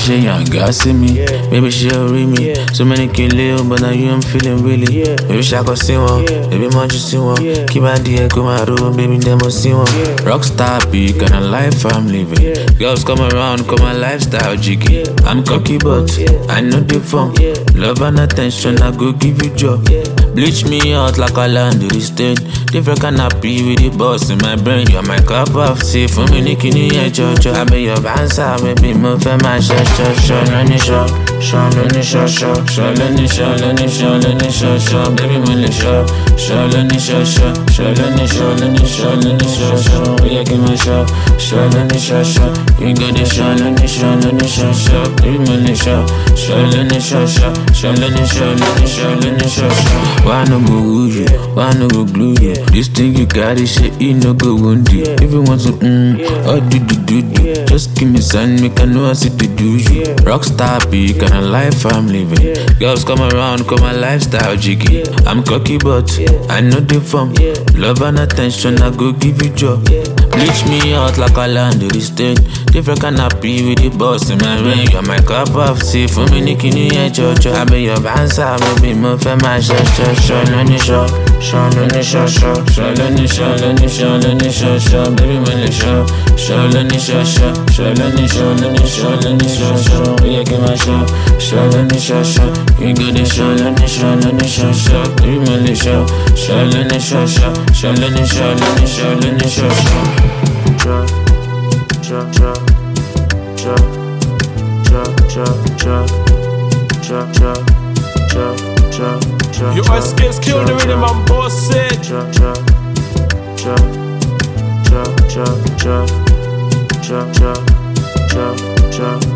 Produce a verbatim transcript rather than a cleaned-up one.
she young, girl, see me. Maybe she'll read me. So many kill you, but now you I'm feeling really. Maybe she go see one, maybe more just see one. Keep my dear, come my room, baby, them must see one. Rockstar peak, kind of life I'm living. Girls come around, come my lifestyle jiggy. I'm cocky, but I know the fun. Love and attention, I go give you joy. Bleach me out like a laundry stain. Different kind of pee with the boss in my brain. You're my cup of tea for me, Nikini, and Jojo. I be your bouncer, maybe move for my shot, shot, shot, let me show, show, let me show, show, show, let me show, let me show, let me show, show, baby, me show, show, let me show, show, show, let me show, let me show, let me show, show, yeah, give me show, show, let me show, show, you got the show, let me show, let me show, show, baby, me show, show, let me show, show, show, let me show, let me show, let me show, show. Why no go woo you? Why no go glue you? This thing you got this shit, you no go wound you. If you want to, mm, oh do do do do. Just give me sign, make I know I see the do you. Rockstar be kind of life I'm living. Girls come around, come my lifestyle jiggy. I'm cocky but I know the form. Love and attention, I go give you joy. Bleach me out like a laundry stain. Different kind of pee with the boss in my rain. You're my cup of tea for me, Nikini, and Jojo. I be your bouncer, maybe move for my shot, shot, shot, let me show, show, let me show, show, show, let me show, let me show, let me show, show, baby, me show, show, let me show, show, show, let me show, let me show, let me show, show, yeah, give my show, show, let me show, show, you got the show, let me show, let me show, show, baby, me show, show, let me show, show, show, let me show, let me show, let me show, show. Cha, cha, cha, cha, cha, cha, cha, cha, cha, cha, cha, cha. Your ice gets killed the rhythm, I'm boss it. Cha, cha, cha, cha, cha, cha, cha, cha, cha, cha.